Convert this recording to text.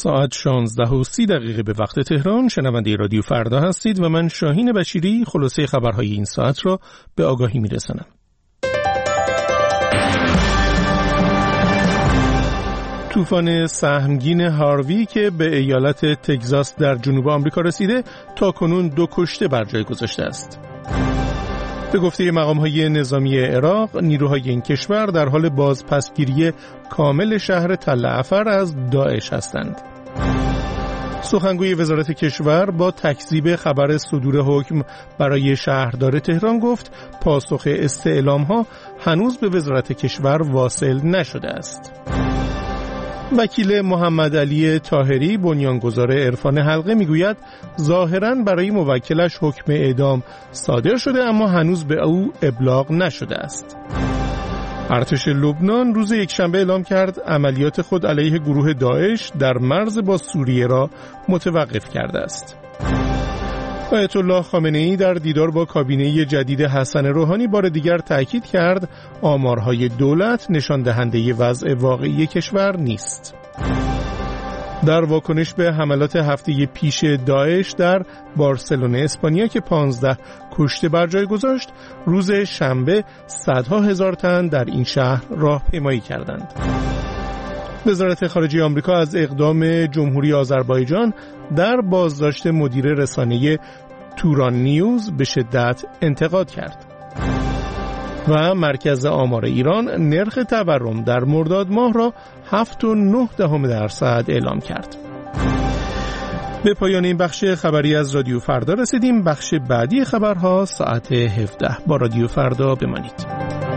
ساعت 16:30 به وقت تهران. شنونده رادیو فردا هستید و من شاهین بشیری خلاصه خبرهای این ساعت را به آگاهی میرسانم. طوفان سهمگین هاروی که به ایالت تگزاس در جنوب آمریکا رسیده تا کنون 2 کشته بر جای گذاشته است. به گفته مقام‌های نظامی عراق، نیروهای این کشور در حال بازپسگیری کامل شهر تل عفر از داعش هستند. سخنگوی وزارت کشور با تکذیب خبر صدور حکم برای شهردار تهران گفت پاسخ استعلام‌ها هنوز به وزارت کشور واصل نشده است. وکیل محمد علی طاهری بنیانگذار عرفان حلقه میگوید ظاهراً برای موکلش حکم اعدام صادر شده اما هنوز به او ابلاغ نشده است. ارتش لبنان روز یکشنبه اعلام کرد عملیات خود علیه گروه داعش در مرز با سوریه را متوقف کرده است. آیت الله خامنه‌ای در دیدار با کابینه جدید حسن روحانی بار دیگر تأکید کرد آمارهای دولت نشان دهنده وضع واقعی کشور نیست. در واکنش به حملات هفته پیش داعش در بارسلون اسپانیا که 15 کشته بر جای گذاشت، روز شنبه صدها هزار تن در این شهر راهپیمایی کردند. وزارت خارجه آمریکا از اقدام جمهوری آذربایجان در بازداشت مدیر رسانه توران نیوز به شدت انتقاد کرد. و مرکز آمار ایران نرخ تورم در مرداد ماه را 7.9% اعلام کرد. به پایان این بخش خبری از رادیو فردا رسیدیم. بخش بعدی خبرها ساعت 17. با رادیو فردا بمانید.